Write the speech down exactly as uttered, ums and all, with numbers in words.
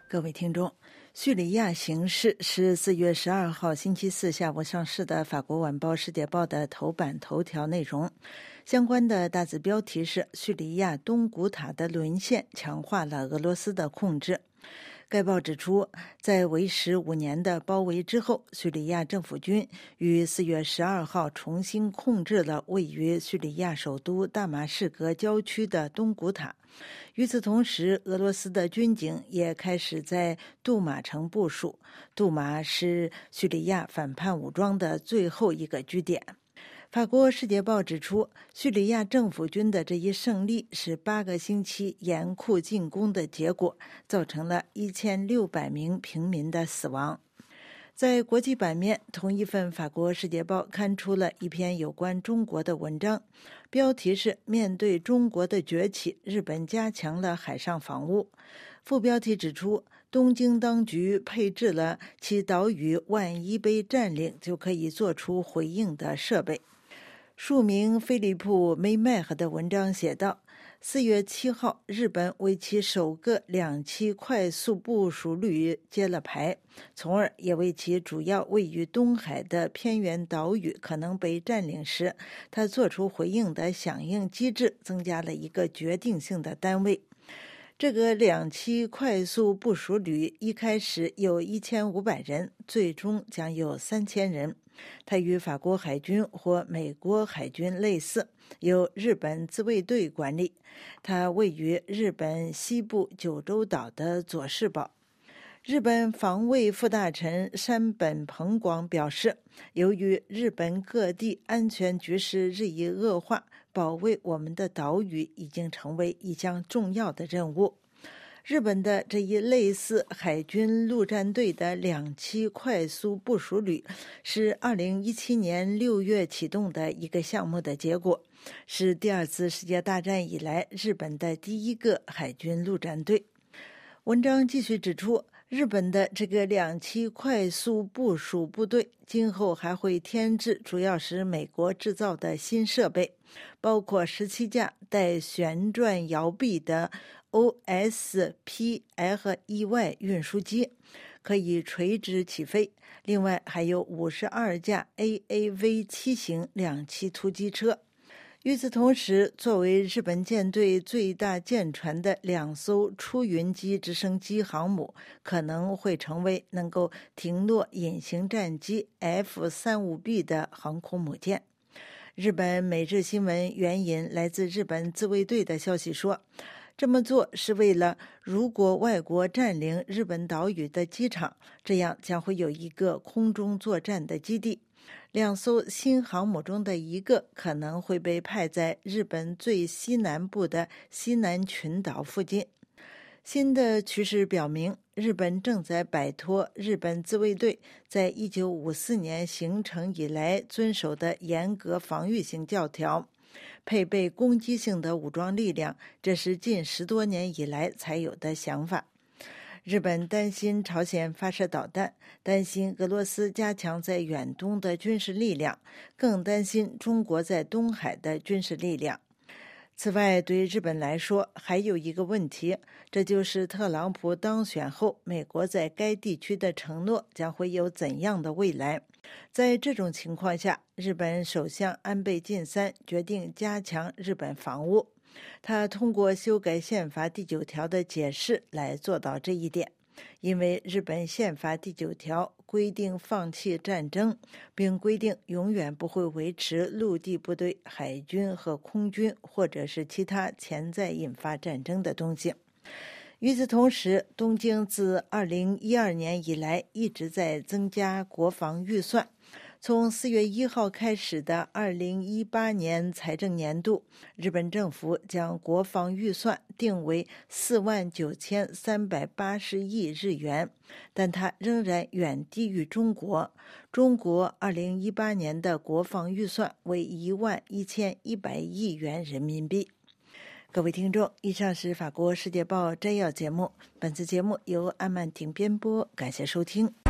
各位听众，叙利亚形势是四月十二号星期四下午上市的法国晚报《世界报》的头版头条内容。相关的大字标题是叙利亚东古塔的沦陷强化了俄罗斯的控制。该报指出，在为时五年的包围之后，叙利亚政府军于四月十二号重新控制了位于叙利亚首都大马士革郊区的东古塔。与此同时，俄罗斯的军警也开始在杜马城部署。杜马是叙利亚反叛武装的最后一个据点。法国《世界报》指出，叙利亚政府军的这一胜利是八个星期严酷进攻的结果，造成了一千六百名平民的死亡。在国际版面，同一份法国《世界报》刊出了一篇有关中国的文章，标题是面对中国的崛起，日本加强了海上防务。副标题指出，东京当局配置了其岛屿万一被占领就可以做出回应的设备。署名菲利普·梅麦赫的文章写道，四月七号，日本为其首个两栖快速部署旅揭了牌，从而也为其主要位于东海的偏远岛屿可能被占领时，他做出回应的响应机制增加了一个决定性的单位。这个两栖快速部署旅一开始有一千五百人，最终将有三千人。它与法国海军或美国海军类似，由日本自卫队管理。它位于日本西部九州岛的佐世保。日本防卫副大臣山本朋广表示，由于日本各地安全局势日益恶化，保卫我们的岛屿已经成为一项重要的任务。日本的这一类似海军陆战队的两栖快速部署旅是二零一七年六月启动的一个项目的结果，是第二次世界大战以来日本的第一个海军陆战队。文章继续指出，日本的这个两栖快速部署部队今后还会添置主要是美国制造的新设备，包括十七架带旋转摇臂的 O S P F E Y 运输机，可以垂直起飞。另外还有五十二架 A A V 七型两栖突击车。与此同时，作为日本舰队最大舰船的两艘出云机直升机航母可能会成为能够停落隐形战机 F 三十五 B 的航空母舰。日本每日新闻援引来自日本自卫队的消息说，这么做是为了如果外国占领日本岛屿的机场，这样将会有一个空中作战的基地。两艘新航母中的一个可能会被派在日本最西南部的西南群岛附近。新的趋势表明，日本正在摆脱日本自卫队在一九五四年形成以来遵守的严格防御性教条。配备攻击性的武装力量，这是近十多年以来才有的想法。日本担心朝鲜发射导弹，担心俄罗斯加强在远东的军事力量，更担心中国在东海的军事力量。此外，对日本来说还有一个问题，这就是特朗普当选后，美国在该地区的承诺将会有怎样的未来。在这种情况下，日本首相安倍晋三决定加强日本防务。他通过修改宪法第九条的解释来做到这一点，因为日本宪法第九条规定放弃战争，并规定永远不会维持陆地部队、海军和空军或者是其他潜在引发战争的东西。与此同时，东京自二零一二年以来一直在增加国防预算。从四月一号开始的二零一八年财政年度，日本政府将国防预算定为四万九千三百八十亿日元，但它仍然远低于中国。中国二零一八年的国防预算为一万一千一百亿元人民币。各位听众，以上是法国《世界报》摘要节目，本次节目由安曼婷编播，感谢收听。